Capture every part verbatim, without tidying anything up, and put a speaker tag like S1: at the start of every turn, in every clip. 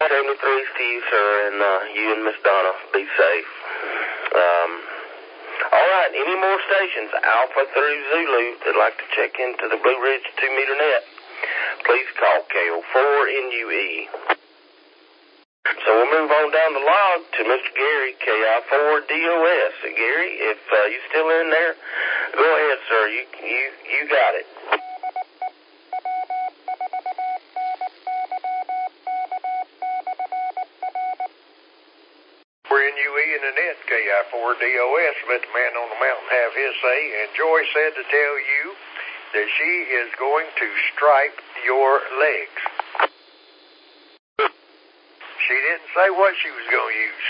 S1: seventy-three Steve, sir, and uh, you and Miss Donna, be safe. Um, all right, any more stations, Alpha through Zulu, that'd like to check into the Blue Ridge two meter net, please call K O four N U E. So we'll move on down the log to Mister Gary, K I four D O S. Gary, if uh, you're still in there, go ahead, sir. You you you got it.
S2: We're N U E in the net, K I four D O S. Let the man on the mountain have his say. And Joy said to tell you that she is going to stripe your legs. She didn't say what she was going to use.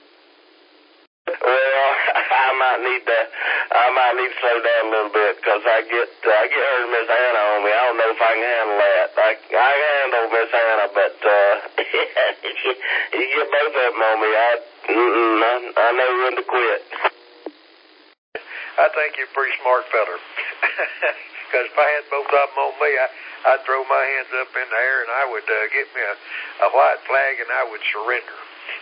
S1: Well, I might need to, I might need to slow down a little bit because I get, uh, I get her and Miss Anna on me. I don't know if I can handle that. I, I can handle Miss Anna, but uh, if you, you get both of them on me, I, mm-mm, I, I know when to quit.
S2: I think you're a pretty smart feller. Because if I had both of them on me, I, I'd throw my hands up in the air and I would uh, get me a, a white flag and I would surrender.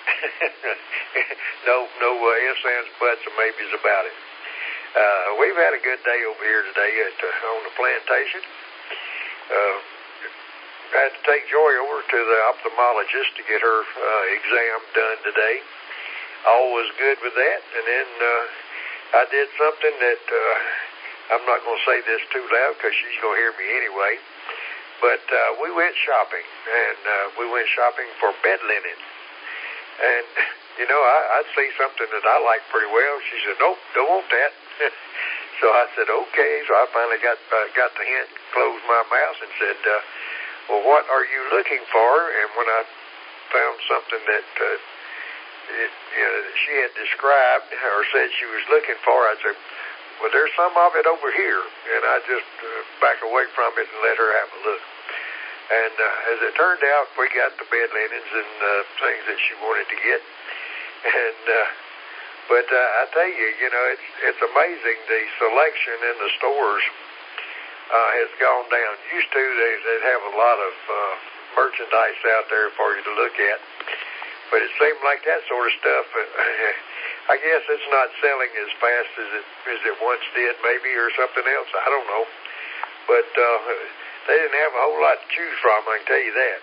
S2: no no uh, ifs, ands, buts, or maybes about it. Uh, we've had a good day over here today at, uh, on the plantation. Uh, I had to take Joy over to the ophthalmologist to get her uh, exam done today. All was good with that. And then uh, I did something that uh, I'm not going to say this too loud because she's going to hear me anyway. But uh, we went shopping, and uh, we went shopping for bed linen. And, you know, I, I'd see something that I like pretty well. She said, nope, don't want that. So I said, okay. So I finally got uh, got the hint, closed my mouth, and said, uh, well, what are you looking for? And when I found something that uh, it, you know, she had described or said she was looking for, I said, well, there's some of it over here. And I just uh, back away from it and let her have a look. And uh, as it turned out, we got the bed linens and uh, things that she wanted to get. And uh, but uh, I tell you, you know, it's it's amazing the selection in the stores uh, has gone down. Used to they they'd have a lot of uh, merchandise out there for you to look at, but it seemed like that sort of stuff. Uh, I guess it's not selling as fast as it as it once did, maybe, or something else. I don't know, but. Uh, They didn't have a whole lot to choose from, I can tell you that.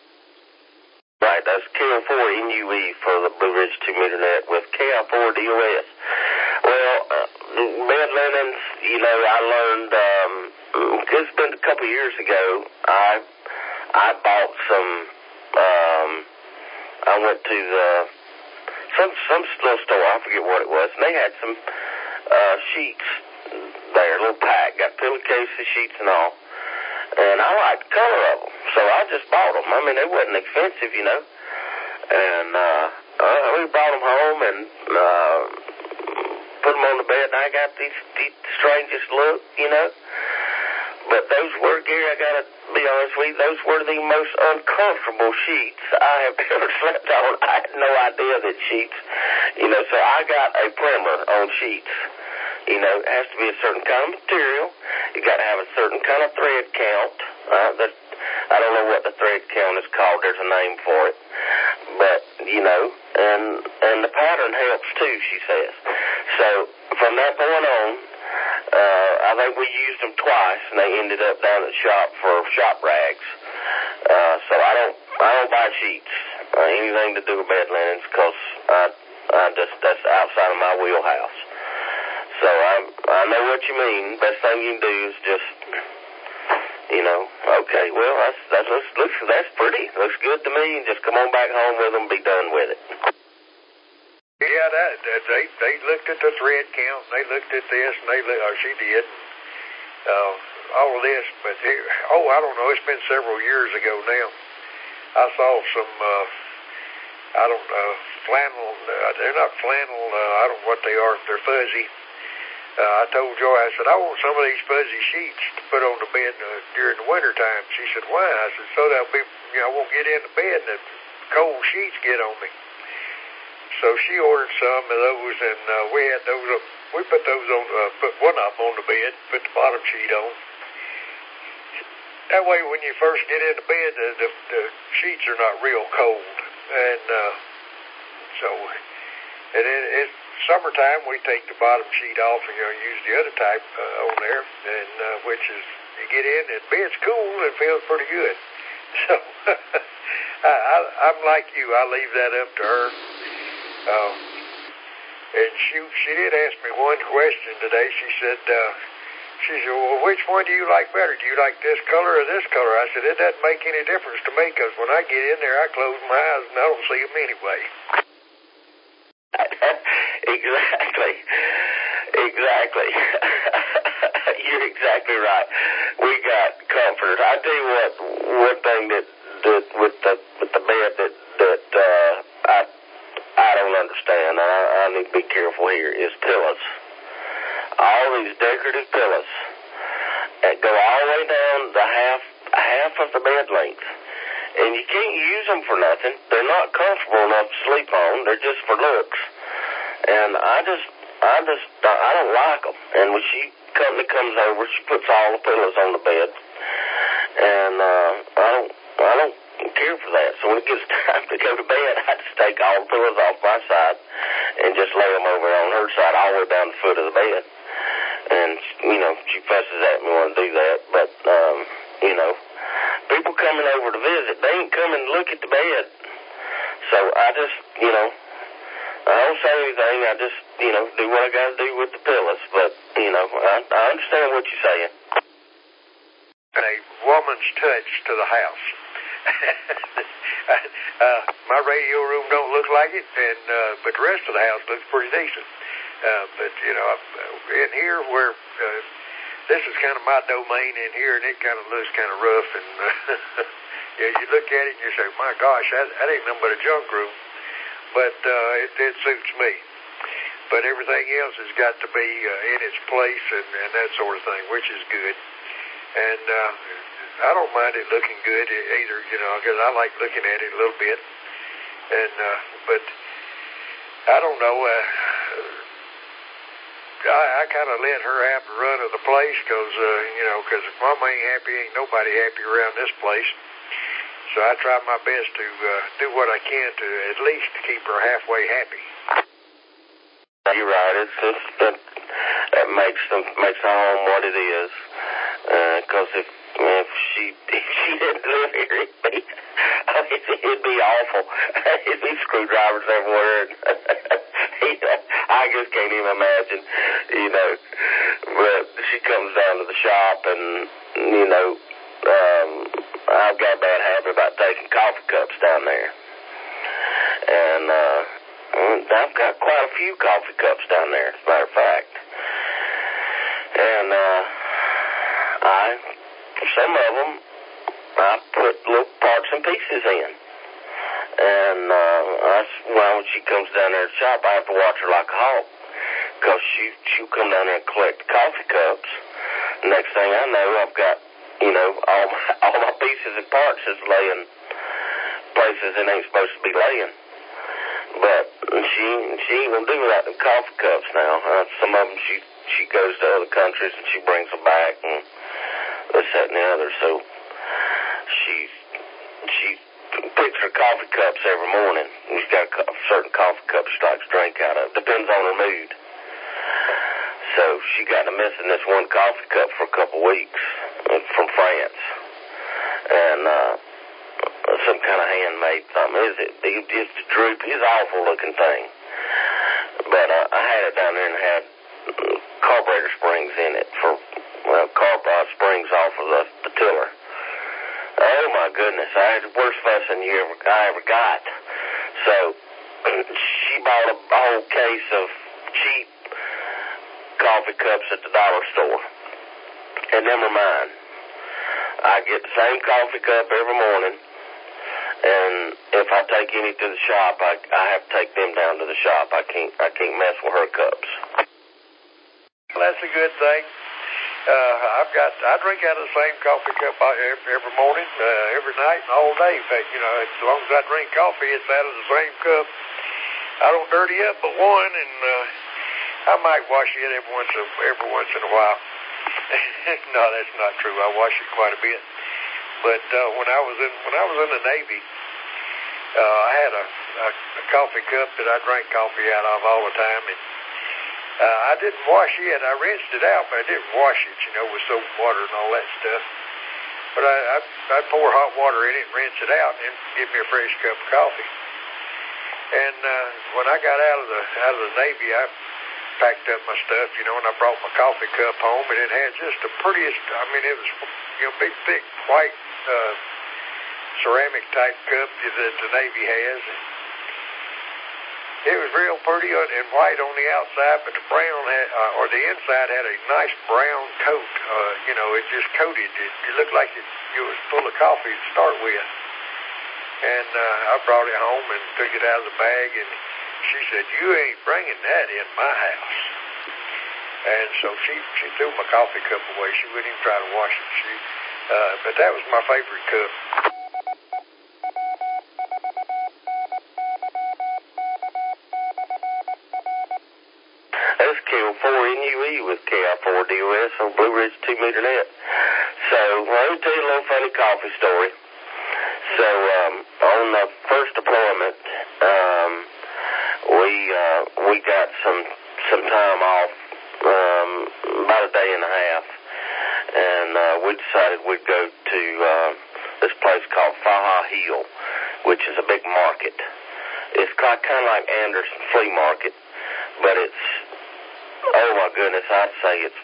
S1: Right, that's K O four N U E for the Blue Ridge two meter net with K I four D O S. Well, uh, bed linens, you know, I learned, um, it's been a couple of years ago, I I bought some, um, I went to the, some, some little store, I forget what it was, and they had some uh, sheets there, a little pack, got pillowcases, sheets and all. And I liked the color of them, so I just bought them. I mean, they wasn't expensive, you know. And uh, uh, we brought them home and uh, put them on the bed, and I got these, these strangest look, you know. But those were, Gary, I got to be honest with you, those were the most uncomfortable sheets I have ever slept on. I had no idea that sheets, you know, so I got a primer on sheets. You know, it has to be a certain kind of material. You got to have a certain kind of thread count. Uh, that I don't know what the thread count is called. There's a name for it. But, you know, and and the pattern helps too, she says. So from that point on, uh, I think we used them twice, and they ended up down at the shop for shop rags. Uh, so I don't I don't buy sheets, uh, anything to do with bed linens, because I I just that's outside of my wheelhouse. So I I know what you mean. Best thing you can do is just, you know, okay, well, that's, that looks, looks, that's pretty. Looks good to me. Just come on back home with them and be done with it.
S2: Yeah, that, that they they looked at the thread count, and they looked at this, and they looked, or she did, uh, all of this. But, here, oh, I don't know, it's been several years ago now. I saw some, uh, I don't know, flannel, uh, they're not flannel, uh, I don't know what they are, they're fuzzy. Uh, I told Joy, I said, I want some of these fuzzy sheets to put on the bed uh, during the winter time. She said, why? I said, so that'll be, you know, I won't get in the bed and the cold sheets get on me. So she ordered some of those, and uh, we had those up. We put those on, uh, put one of them on the bed, put the bottom sheet on. That way, when you first get in the bed, the, the, the sheets are not real cold. and uh, so, and then it's summertime, we take the bottom sheet off and, you know, use the other type uh, on there, and uh, which is, you get in, and bed's cool, and feels pretty good. So, I, I, I'm like you, I leave that up to her. Um, and she, she did ask me one question today. She said, uh, she said, well, which one do you like better? Do you like this color or this color? I said, it doesn't make any difference to me, because when I get in there, I close my eyes, and I don't see them anyway.
S1: Exactly. Exactly. You're exactly right. We got comforters. I tell you what, one thing that, that with the with the bed that that uh, I I don't understand. I, I need to be careful here. Is pillows. All these decorative pillows that go all the way down the half half of the bed length, and you can't use them for nothing. They're not comfortable enough to sleep on. They're just for looks. And I just, I just, I don't like them. And when she company comes over, she puts all the pillows on the bed, and uh, I don't, I don't care for that. So when it gets time to go to bed, I just take all the pillows off my side and just lay them over on her side, all the way down the foot of the bed. And you know, she fusses at me when I do that, but um, you know, people coming over to visit, they ain't coming to look at the bed. So I just, you know. I don't say anything. I just, you know, do what I got to do with the pillows. But, you know, I, I understand what you're saying.
S2: A woman's touch to the house. uh, my radio room don't look like it, and uh, but the rest of the house looks pretty decent. Uh, but, you know, in here where uh, this is kind of my domain in here, and it kind of looks kind of rough. And uh, yeah, you look at it and you say, my gosh, that, that ain't nothing but a junk room. But uh, it, it suits me. But everything else has got to be uh, in its place and, and that sort of thing, which is good. And uh, I don't mind it looking good either, you know, because I like looking at it a little bit. And uh, but I don't know. Uh, I, I kind of let her have the run of the place because, uh, you know, because if Mama ain't happy, ain't nobody happy around this place. So I try my best to uh, do what I can to at least keep her halfway happy.
S1: You're right. It's just that, that makes them makes the home what it is. Because uh, if if she if she didn't live here, it'd be, I mean, it'd be awful. It'd be screwdrivers everywhere. I just can't even imagine, you know. But she comes down to the shop, and you know. Um, I've got a bad habit about taking coffee cups down there. And uh, I've got quite a few coffee cups down there, as a matter of fact. And uh, I, some of them, I put little parts and pieces in. And uh, I, well, when she comes down there to shop, I have to watch her like a hawk. Because she, she'll come down there and collect the coffee cups. Next thing I know, I've got You know, all my, all my pieces and parts is laying places it ain't supposed to be laying. But she she ain't gonna do without the coffee cups now. Uh, some of them she she goes to other countries and she brings them back and this, that, and the other. So she she picks her coffee cups every morning. She's got a certain coffee cup she likes to drink out of. Depends on her mood. So she got to missing this one coffee cup for a couple weeks from France, and uh, some kind of handmade something. Is it? It just droopy. It's an awful looking thing. But uh, I had it down there and had carburetor springs in it for well, carburetor springs off of the, the tiller. Oh my goodness! I had the worst fussing you ever I ever got. So she bought a whole case of cheap coffee cups at the dollar store. And never mind. I get the same coffee cup every morning, and if I take any to the shop, I I have to take them down to the shop. I can't I can't mess with her cups.
S2: Well, that's a good thing. Uh, I've got I drink out of the same coffee cup every, every morning, uh, every night, and all day. In fact, you know, as long as I drink coffee, it's out of the same cup. I don't dirty up but one, and uh, I might wash it every once a, every once in a while. No, that's not true. I wash it quite a bit. But uh, when I was in when I was in the Navy, uh, I had a, a, a coffee cup that I drank coffee out of all the time, and uh, I didn't wash it. I rinsed it out, but I didn't wash it, you know, with soap and water and all that stuff. But I, I, I'd pour hot water in it, rinse it out, and give me a fresh cup of coffee. And uh, when I got out of the out of the Navy, I packed up my stuff, you know, and I brought my coffee cup home, and it had just the prettiest. I mean, it was, you know, big, thick, white uh, ceramic type cup that the Navy has. And it was real pretty and white on the outside, but the brown had, uh, or the inside had a nice brown coat. Uh, you know, it just coated. It, it looked like it, it was full of coffee to start with. And uh, I brought it home and took it out of the bag, and she said, "You ain't bringing that in my house." And so she, she threw my coffee cup away. She wouldn't even try to wash it. She, uh, but that was my favorite cup.
S1: That's K O four N U E with K I four D O S on Blue Ridge two meter net. So let me tell you a little funny coffee story. So um, on the first deployment, um, we uh, we got some some time off, um, about a day and a half, and uh, we decided we'd go to uh, this place called Faha Hill, which is a big market. It's kind of like Anderson Flea Market, but it's, oh my goodness, I'd say it's,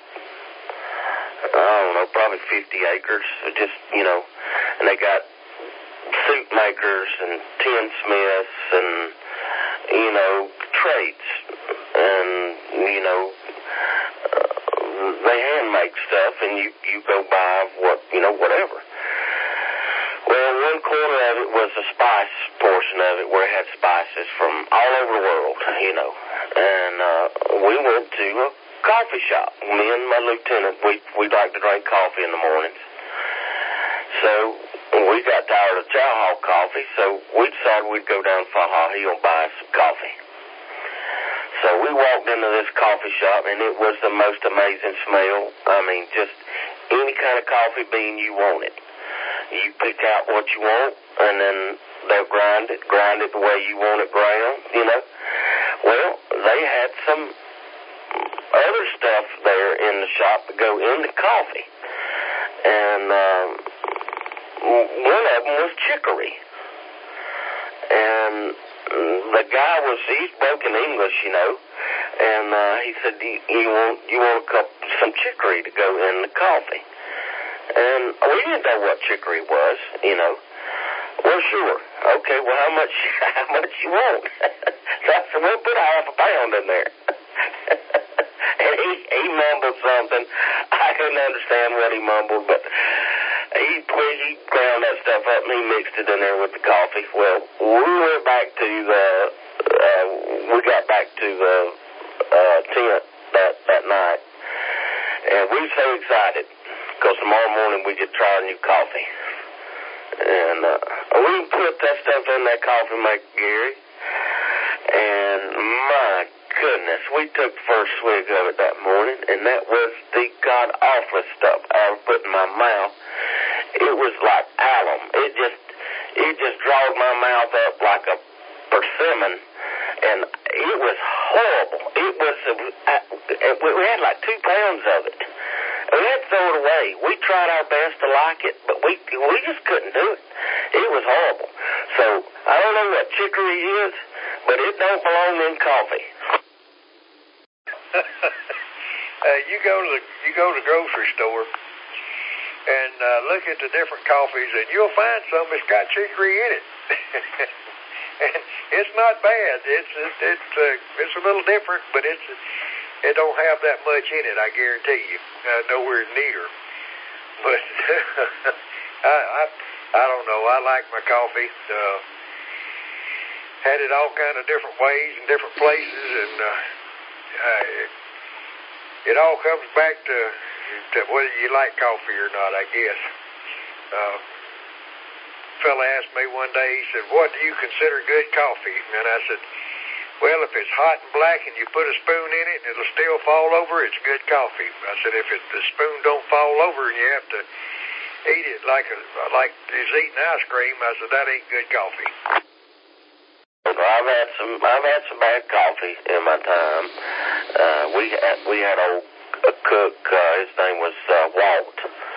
S1: I don't know, probably fifty acres, just, you know, and they got suit makers and tinsmiths and, you know, trades, and, you know, uh, they hand make stuff, and you, you go buy what, you know, whatever. Well, one corner of it was the spice portion of it, where it had spices from all over the world, you know, and uh, we went to a coffee shop. Me and my lieutenant, we, we'd like to drink coffee in the mornings. So we got tired of chow hall coffee, so we decided we'd go down to Faha Hill and buy some coffee. So we walked into this coffee shop, and it was the most amazing smell. I mean, just any kind of coffee bean you wanted. You pick out what you want, and then they'll grind it, grind it the way you want it ground, you know. Well, they had some other stuff there in the shop to go into coffee. And um, one of them was chicory. And the guy was, he's broken English, you know, and uh, he said, you, you want you want a cup, some chicory to go in the coffee. And we didn't know what chicory was, you know. Well, sure. Okay, well, how much how much you want? So I said, well, put a half a pound in there. And he, he mumbled something. I couldn't understand what he mumbled, but he, he ground that stuff up and he mixed it in there with the coffee. Well, we went back to the, uh, we got back to the uh, tent that, that night, and we were so excited, because tomorrow morning we get to try a new coffee. And uh, we put that stuff in that coffee maker, Gary, and my goodness, we took the first swig of it that morning, and that was the god-awfulest stuff I ever put in my mouth. It was like alum. It just, it just drawed my mouth up like a persimmon, and it was horrible. It was, uh, we had like two pounds of it. We had to throw it away. We tried our best to like it, but we we just couldn't do it. It was horrible. So I don't know what chicory is, but it don't belong in coffee.
S2: uh, you go to the you go to the grocery store and uh, look at the different coffees, and you'll find some that's got chicory in it. And it's not bad. It's it's it's, uh, it's a little different, but it's. It don't have that much in it, I guarantee you. Uh, nowhere near. But I, I, I don't know. I like my coffee. Uh, had it all kind of different ways and different places, and uh, uh, it, it all comes back to, to whether you like coffee or not, I guess. Uh, fella asked me one day. He said, "What do you consider good coffee?" And I said, well, if it's hot and black and you put a spoon in it and it'll still fall over, it's good coffee. I said, if it, the spoon don't fall over and you have to eat it like a, like he's eating ice cream, I said, that ain't good coffee.
S1: I've had some I've had some bad coffee in my time. Uh, we had we had old a cook. Uh, his name was uh, Walt.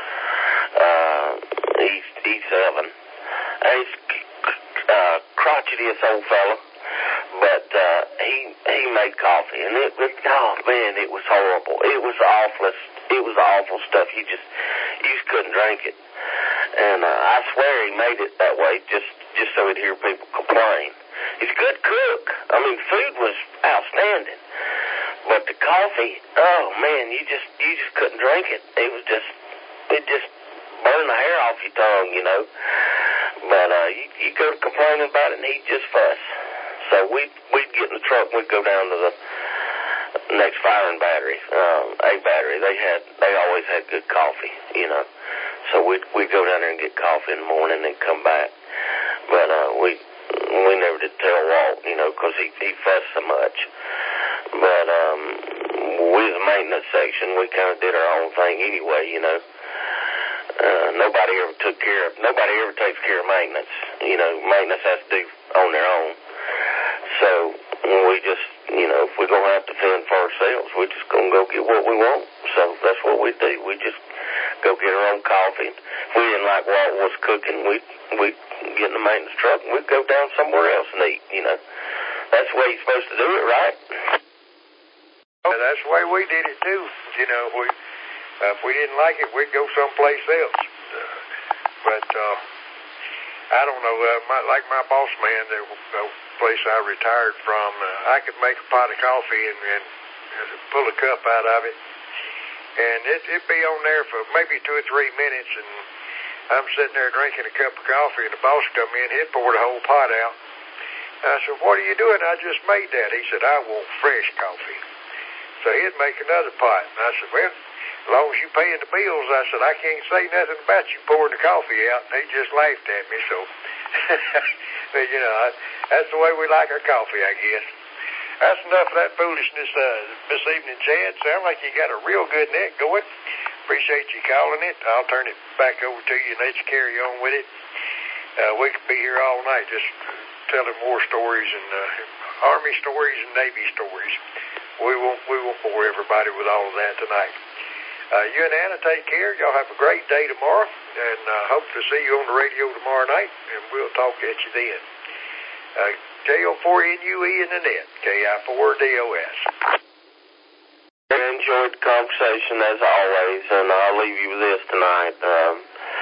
S1: Uh, he's he's seven. He's uh, crotchetiest old fella, but uh, he he made coffee, and it was oh man, it was horrible. It was awful. It was awful stuff. You just you just couldn't drink it. And uh, I swear he made it that way just, just so he'd hear people complain. He's a good cook. I mean, food was outstanding. But the coffee, oh, man, you just you just couldn't drink it. It was just, it just burned the hair off your tongue, you know. But uh, you, you go to complaining about it, and he'd just fuss. So we'd, we'd get in the truck, and we'd go down to the next firing battery, um, A battery. They had, they always had good coffee, you know. So we'd, we'd go down there and get coffee in the morning and come back. But uh, we we never did tell Walt, you know, because he, he fussed so much. But um, we was the maintenance section. We kind of did our own thing anyway, you know. Uh, nobody ever took care of, nobody ever takes care of maintenance. You know, maintenance has to do on their own. So we just, you know, if we're going to have to fend for ourselves, we're just going to go get what we want. So that's what we do. We just go get our own coffee. If we didn't like what was cooking, we'd, we'd get in the maintenance truck and we'd go down somewhere else and eat, you know. That's the way you're supposed to do it, right?
S2: Oh, that's the way we did it, too. You know, we, uh, if we didn't like it, we'd go someplace else. Uh, but uh, I don't know, uh, my, like my boss man, the uh, place I retired from, uh, I could make a pot of coffee and, and pull a cup out of it. And it, it'd be on there for maybe two or three minutes, and I'm sitting there drinking a cup of coffee, and the boss come in, he'd pour the whole pot out. I said, what are you doing? I just made that. He said, I want fresh coffee. So he'd make another pot. And I said, well, as long as you're paying the bills, I said, I can't say nothing about you pouring the coffee out. And he just laughed at me, so, but, you know, that's the way we like our coffee, I guess. That's enough of that foolishness uh, this evening, Chad. Sound like you got a real good net going. Appreciate you calling it. I'll turn it back over to you and let you carry on with it. Uh, we could be here all night just telling war stories and uh, Army stories and Navy stories. We won't, we won't bore everybody with all of that tonight. Uh, you and Anna take care. Y'all have a great day tomorrow, and uh, hope to see you on the radio tomorrow night, and we'll talk at you then. Uh, K O four N U E in the net, K I four D O S.
S1: I enjoyed the conversation as always, and I'll leave you with this tonight. Um,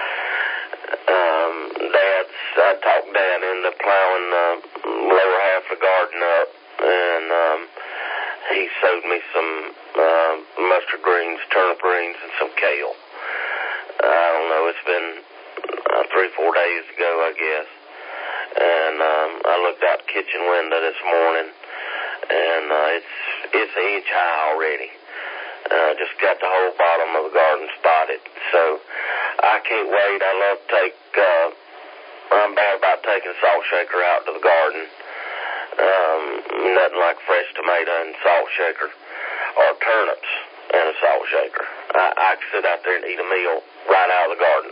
S1: um, Dad's, I talked Dad into plowing the lower half of the garden up, and um, he sowed me some uh, mustard greens, turnip greens, and some kale. I don't know, it's been uh, three, four days ago, I guess. And um, I looked out the kitchen window this morning, and uh, it's it's an inch high already. Uh, just got the whole bottom of the garden spotted. So I can't wait. I love to take, uh, I'm bad about taking salt shaker out to the garden. Um, nothing like fresh tomato and salt shaker, or turnips and a salt shaker. I, I can sit out there and eat a meal right out of the garden.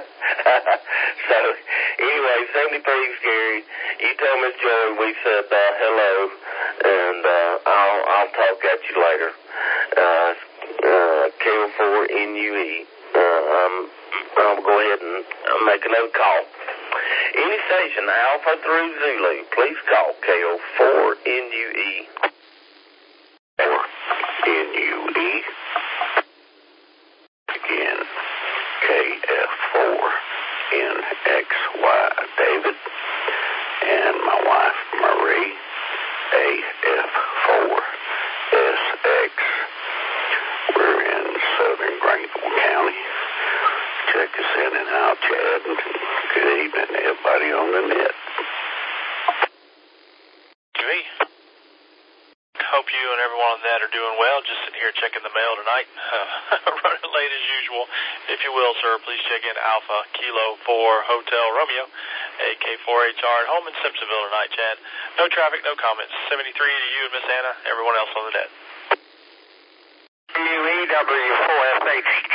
S1: So, anyway, seventy-three is Gary. You tell Miss Joy we said uh, hello, and uh, I'll, I'll talk at you later. Uh, uh, K O four N U E. Uh, um, I'll go ahead and make another call. Any station, Alpha through Zulu, please call K O four N U E. four N U E. Again, K F four N X Y, David, and my wife, Marie, A F four S X. We're in southern Granville County. Check us in and out, Chad. Good evening, everybody on the net.
S3: Jimmy, hope you and everyone on that are doing well. Just sitting here checking the mail tonight. Uh, running late as usual. If you will, sir, please check in Alpha Kilo four Hotel Romeo, A K four H R at home in Simpsonville tonight, Chad. No traffic, no comments. seventy-three to you and Miss Anna, everyone else on the net.
S1: U E W four F H J.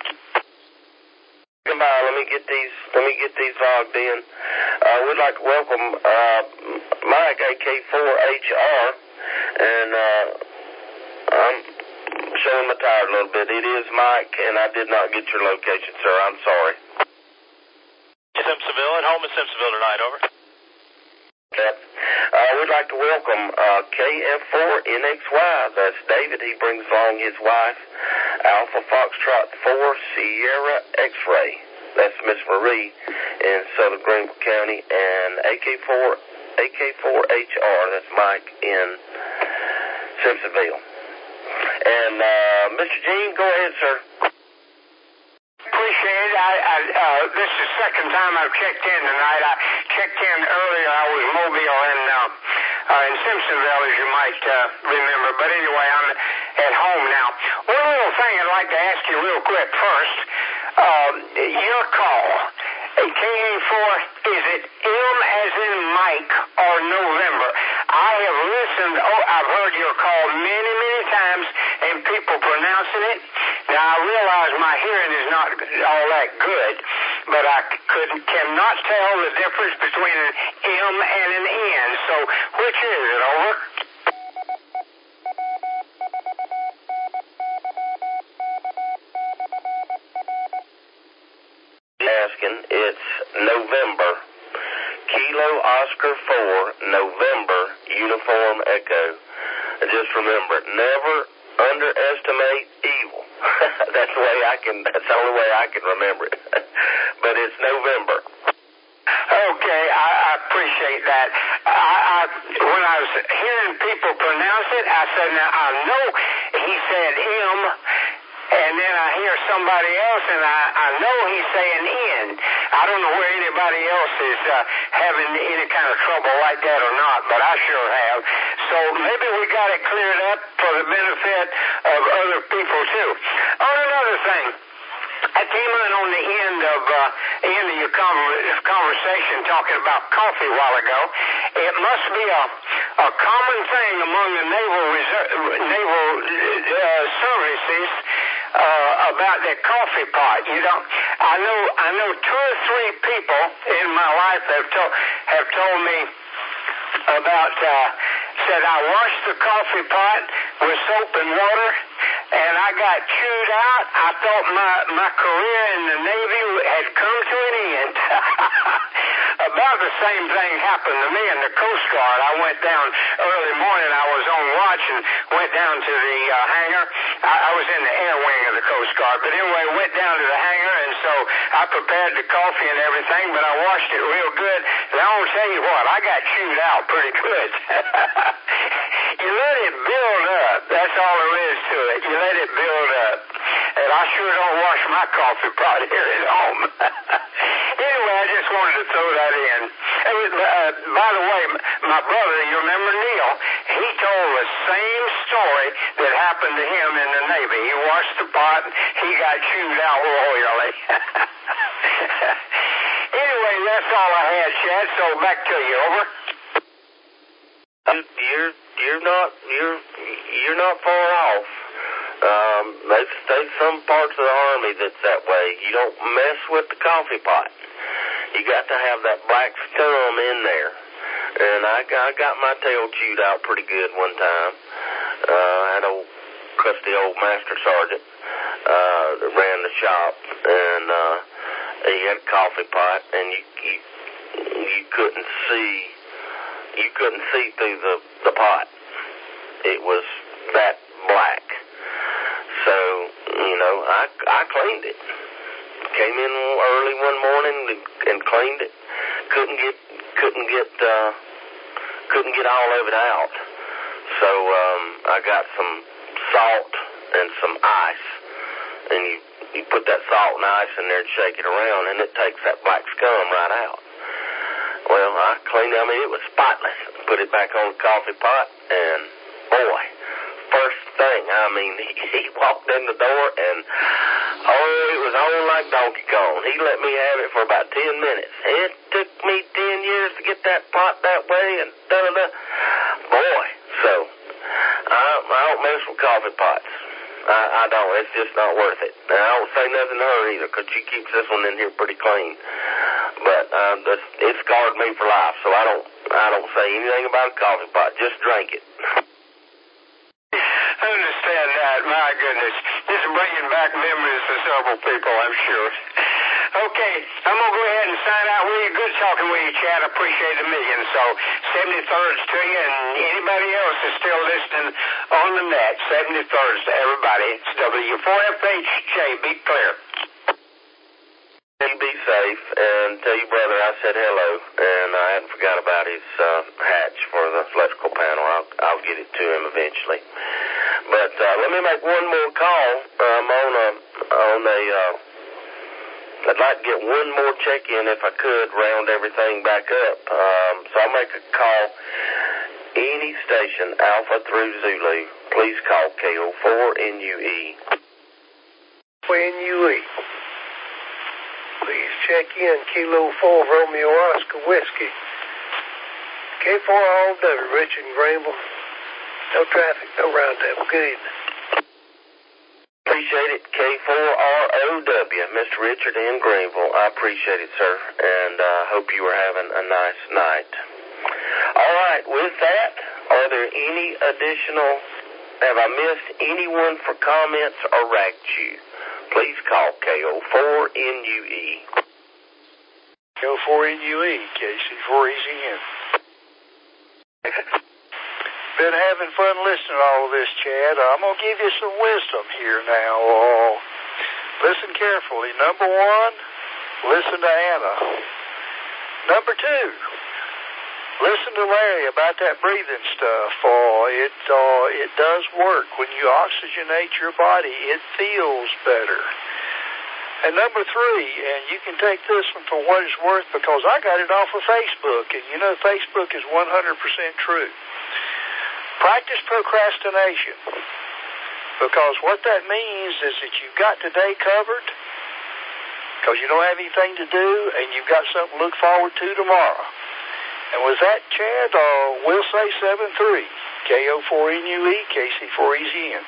S1: Goodbye. Let me get these. Let me get these logged in. Uh, we'd like to welcome uh, Mike Mike, A K four H R, and uh, I'm showing my tire a little bit. It is Mike, and I did not get your location, sir. I'm sorry.
S3: Simpsonville, at home in Simpsonville tonight, over.
S1: Okay. Uh, we'd like to welcome uh, K F four N X Y. That's David. He brings along his wife, Alpha Foxtrot four Sierra X-Ray. That's Miss Marie in Southern Greenville County, and A K four A K four H R. That's Mike in Simpsonville. And uh, Mister Gene, go ahead, sir.
S4: Appreciate it. I, I, uh, this is the second time I've checked in tonight. I checked in earlier. I was mobile in uh, uh, in Simpsonville, as you might uh, remember. But anyway, I'm at home now. One little thing I'd like to ask you real quick first. Uh, your call, K A four, is it M as in Mike or November? I have listened, oh, I've heard your call many, many times, and people pronouncing it. Now, I realize my hearing is not all that good, but I could, cannot tell the difference between an M and an N. So, which is it, over?
S1: Asking, it's November. Kilo Oscar four, November, Uniform Echo. Just remember, never underestimate evil. That's the way I can, that's the only way I can remember it. But it's November.
S4: Okay, I, I appreciate that. I, I, when I was hearing people pronounce it, I said, now I know he said M, and then I hear somebody else, and I, I know he's saying N. I don't know where anybody else is uh, having any kind of trouble like that or not, but I sure have. So maybe we got it cleared up for the benefit of other people, too. On another thing, I came in on the end of uh, end of your con- conversation talking about coffee a while ago. It must be a a common thing among the naval reserve, naval uh, services uh, about their coffee pot. You know, I know I know two or three people in my life have told have told me about uh, said I washed the coffee pot with soap and water, and I got chewed out. I thought my, my career in the Navy had come to an end. About the same thing happened to me in the Coast Guard. I went down early morning. I was on watch and went down to the uh, hangar. I, I was in the air wing of the Coast Guard. But anyway, went down to the hangar, and so I prepared the coffee and everything, but I washed it real good. And I will tell you what, I got chewed out pretty good. You let it build up. That's all there is to it. You let it build up. And I sure don't wash my coffee pot here at home. Anyway, I just wanted to throw that in. It was, uh, by the way, my brother, you remember Neil, he told the same story that happened to him in the Navy. He washed the pot, he got chewed out royally. Anyway, that's all I had, Chad, so back to you, over.
S1: You're you're not you're you're not far off. Um, there's, there's some parts of the Army that's that way. You don't mess with the coffee pot. You got to have that black scum in there. And I, I got my tail chewed out pretty good one time. Uh, I had a crusty old master sergeant uh, that ran the shop, and uh, he had a coffee pot, and you you, you couldn't see you couldn't see through the, the pot. It was that black. So, you know, I, I cleaned it. Came in early one morning and cleaned it. Couldn't get, couldn't get, uh, couldn't get all of it out. So, um, I got some salt and some ice. And you, you put that salt and ice in there and shake it around, and it takes that black scum right out. Well, I cleaned it. I mean, it was spotless. Put it back on the coffee pot, and boy, first thing, I mean, he, he walked in the door, and, oh, it was on like Donkey Kong. He let me have it for about ten minutes. It took me ten years to get that pot that way, and da-da-da. Boy, so, I, I don't mess with coffee pots. I, I don't. It's just not worth it. And I don't say nothing to her either, because she keeps this one in here pretty clean. but uh, this, it scarred me for life, so I don't I don't say anything about a coffee pot. Just drink it.
S4: I understand that. My goodness. This is bringing back memories for several people, I'm sure. Okay, I'm going to go ahead and sign out with you. Good talking with you, Chad. I appreciate it a million. So, seventy-thirds to you, and anybody else is still listening on the net, seventy-thirds to everybody. It's W four F H J. Be clear.
S1: And be safe, and tell your brother I said hello, and I hadn't forgot about his uh, hatch for the electrical panel. I'll, I'll get it to him eventually. But uh, let me make one more call. I'm on a, on a, uh, I'd like to get one more check-in if I could, round everything back up. Um, so I'll make a call. Any station, Alpha through Zulu, please call K O four N U E.
S2: N U E. Please check in Kilo four Romeo Oscar Whiskey. K four all W, Richard and Greenville. No traffic, no roundup. Good evening.
S1: Appreciate it, K four R O W, Mister Richard in Greenville. I appreciate it, sir, and I uh, hope you are having a nice night. All right, with that, are there any additional, have I missed anyone for comments or ragged you? Please call K O four N U E.
S2: K O four N U E, K C four E Z N. Been having fun listening to all of this, Chad. I'm going to give you some wisdom here now. Uh, listen carefully. Number one, listen to Anna. Number two, listen to Larry about that breathing stuff. Uh, it, uh, it does work. When you oxygenate your body, it feels better. And number three, and you can take this one for what it's worth because I got it off of Facebook, and you know Facebook is one hundred percent true. Practice procrastination, because what that means is that you've got today covered because you don't have anything to do and you've got something to look forward to tomorrow. And with that, Chad, uh, we'll say seven three, K O four N U E, K C four E Z N.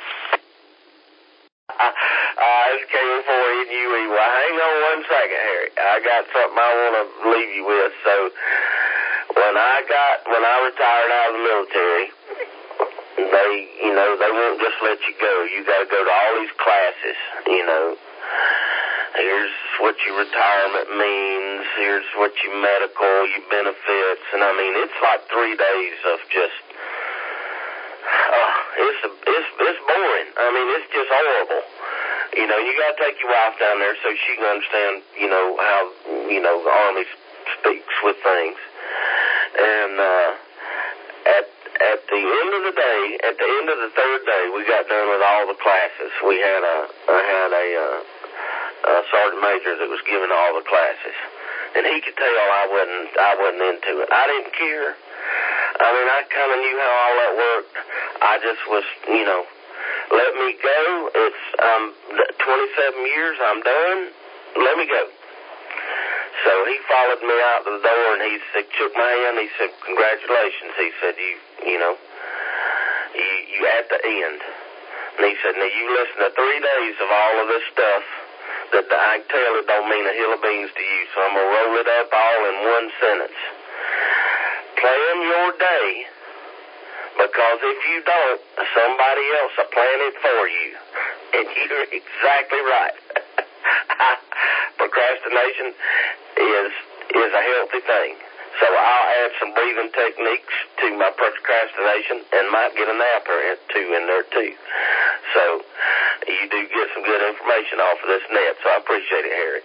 S1: Uh, it's K O four N U E. Well, hang on one second, Harry. I got something I want to leave you with. So, when I got, when I retired out of the military, they, you know, they won't just let you go. You got to go to all these classes, you know. Here's what your retirement means. Here's what your medical, your benefits. And, I mean, it's like three days of just, uh, it's, it's, it's boring. I mean, it's just horrible. You know, you got to take your wife down there so she can understand, you know, how, you know, the Army speaks with things. And, uh, at, at the end of the day, at the end of the third day, we got done with all the classes. We had a, I had a, uh, a sergeant major that was giving all the classes. And he could tell I wasn't, I wasn't into it. I didn't care. I mean, I kind of knew how all that worked. I just was, you know, let me go. It's, um, twenty-seven years, I'm done. Let me go. So he followed me out the door, and he said, shook my hand. He said, congratulations. He said, you, you know, you, you at the end. And he said, now you listen to three days of all of this stuff that I can tell it don't mean a hill of beans to you. So I'm going to roll it up all in one sentence. Plan your day, because if you don't, somebody else will plan it for you. And you're exactly right. Procrastination is is a healthy thing. So I'll add some breathing techniques to my procrastination and might get a nap or two in there too. So you do get some good information off of this net, so I appreciate it, Harry.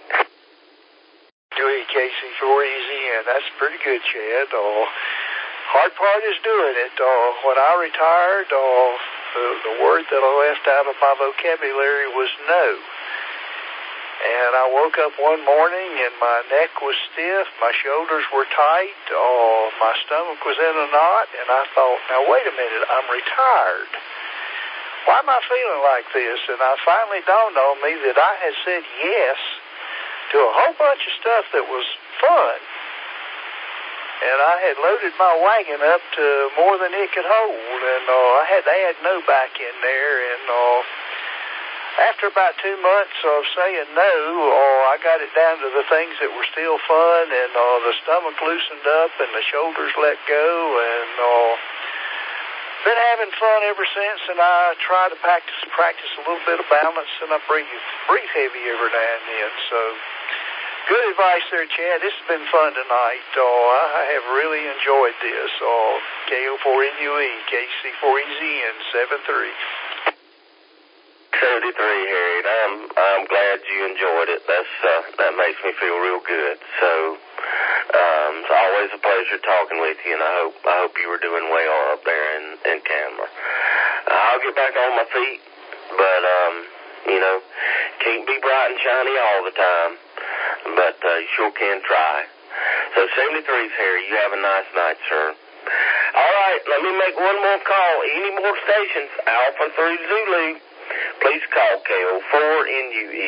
S2: K C four E Z N, that's pretty good, Chad. Uh, hard part is doing it. Uh, when I retired, uh, the, the word that I left out of my vocabulary was no. And I woke up one morning and my neck was stiff, my shoulders were tight, uh, my stomach was in a knot, and I thought, now wait a minute, I'm retired. Why am I feeling like this? And I finally dawned on me that I had said yes to a whole bunch of stuff that was fun. And I had loaded my wagon up to more than it could hold, and uh, I had to add no back in there, and uh, after about two months of saying no, oh, I got it down to the things that were still fun, and uh, the stomach loosened up, and the shoulders let go, and uh, been having fun ever since. And I try to practice practice a little bit of balance, and I breathe breathe heavy every now and then. So, good advice there, Chad. This has been fun tonight. Uh, I have really enjoyed this. Uh, K O four N U E, K C four E Z N seven three.
S1: seventy-three, Harriet. I'm I'm glad you enjoyed it. That's uh, that makes me feel real good. So um, it's always a pleasure talking with you, and I hope I hope you were doing well up there in in Canberra. I'll get back on my feet, but um, you know, can't be bright and shiny all the time, but uh, you sure can try. So seventy-three's Harry. You have a nice night, sir. All right, let me make one more call. Any more stations? Alpha three Zulu. Please call K O four N U E.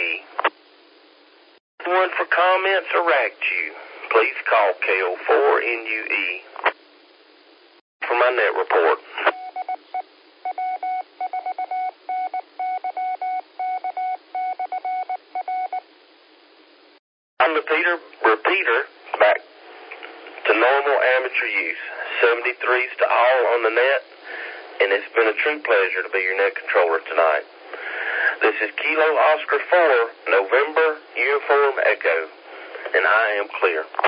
S1: One for comments or racked you. Please call K O four N U E for my net report. I'm repeater, repeater back to normal amateur use. seventy-threes to all on the net, and it's been a true pleasure to be your net controller tonight. This is Kilo Oscar four, November Uniform Echo, and I am clear.